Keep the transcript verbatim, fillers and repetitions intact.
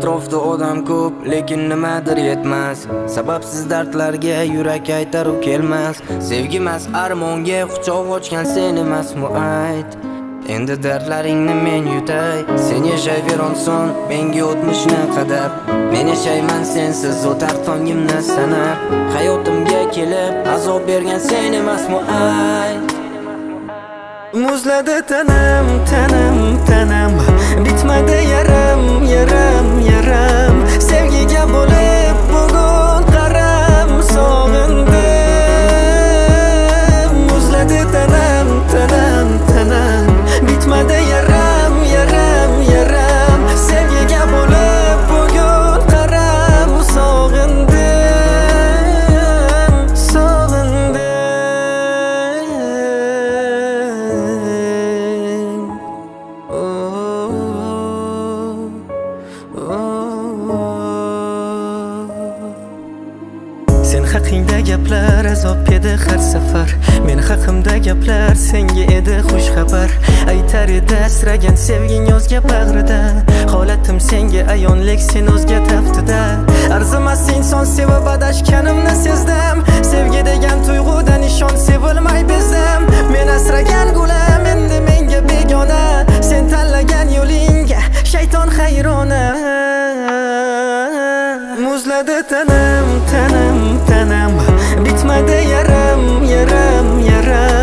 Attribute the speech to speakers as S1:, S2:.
S1: Atrofda odam ko'p, lekin nimadir yetmas. Sababsiz dardlarga yurak aytar u kelmas. Sevgimas armonga quchoq ochgan sen emasmi ayt. Endi dardlaringni men yutay. Sen yashayver son, menga o'tmishni qadab. Men yashayman sensiz, o'tar tongimni sanab. Hayotimga kelib azob bergan sen emasmi ayt.
S2: Muzladi tanam, tanam, tanam. Bitmadi yaram, yaram, yaram. Sevgiga bo'lib bugun qaram sog'indim. Muzladi tanam, tanam, tanam. Bitmadi yaram, yaram, yaram. Sevgiga bo'lib bugun qaram sog'indim, sog'indim. Sen haqingda gaplar azob edi har safar. Men haqimda gaplar senga edi xush xabar. Aytar edi asragan sevging o'zga bag'rida. Holatim senga ayonlik, sen o'zga taftida. Arzimas inson sevib adashganimni sezdim. Sevgi degan tuyg'udan nishon sevilmay bezdim. Men asragan gulam endi menga begona. Sen tanlagan yo'lingga shayton hayrona. Muzladi tanam, tanam, tanam. Bitmadi yaram, yaram, yaram.